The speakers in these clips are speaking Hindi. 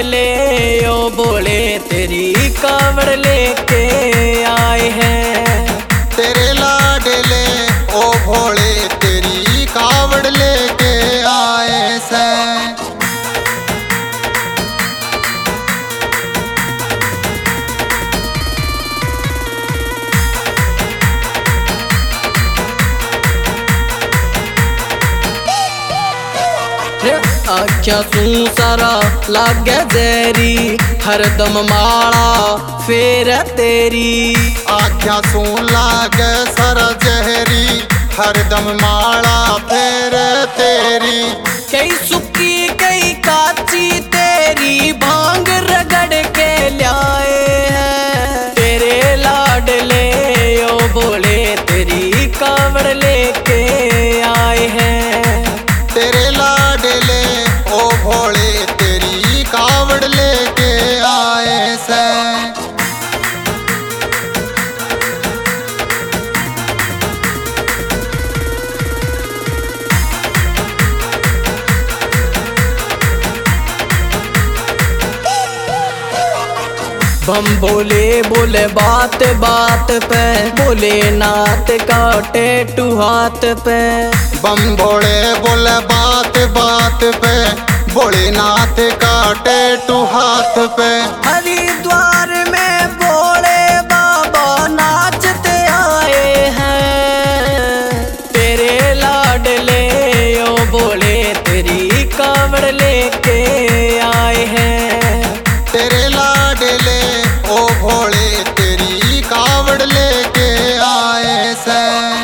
लाडले ओ बोले तेरी कावड़ लेके आए हैं। तेरे लाडले ओ भोले तेरी कावड़ लेके आए से। आख्या सू सारा लागे जहरी हरदम माला फेर तेरी। आख्या सू लागे सारा जहरी हरदम माला फेर तेरी। कई सुखी कई काची तेरी भांग रगड़ के ल्याए हैं। तेरे लाडले ओ बोले तेरी कावड़ लेके आए हैं। तेरे लाडले ओ भोले तेरी कावड़ लेके आए से। बम बोले बोले बात बात पे बोले नाथ का टैटू हाथ पे। बम भोले बोले बात बात पे भोलेनाथ का टैटू हाथ पे। हरिद्वार में भोले बाबा नाचते आए हैं। तेरे लाडले ओ बोले तेरी कावड़ लेके आए हैं। तेरे लाडले ओ भोले तेरी कावड़ लेके आए से।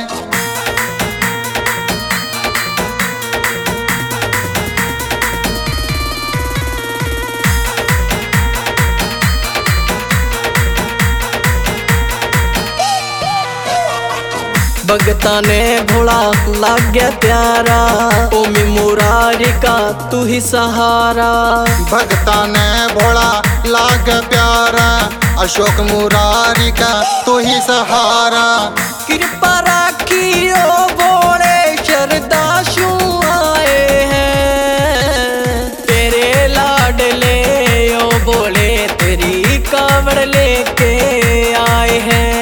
भगता ने भोला लाग गया प्यारा ओ मुरारी का तू ही सहारा। भगता ने भोला लाग प्यारा अशोक मुरारी का तू ही सहारा। कृपा राखी ओ भोले शरदाशु आए हैं। तेरे लाडले ओ बोले तेरी कावड़ लेके आए हैं।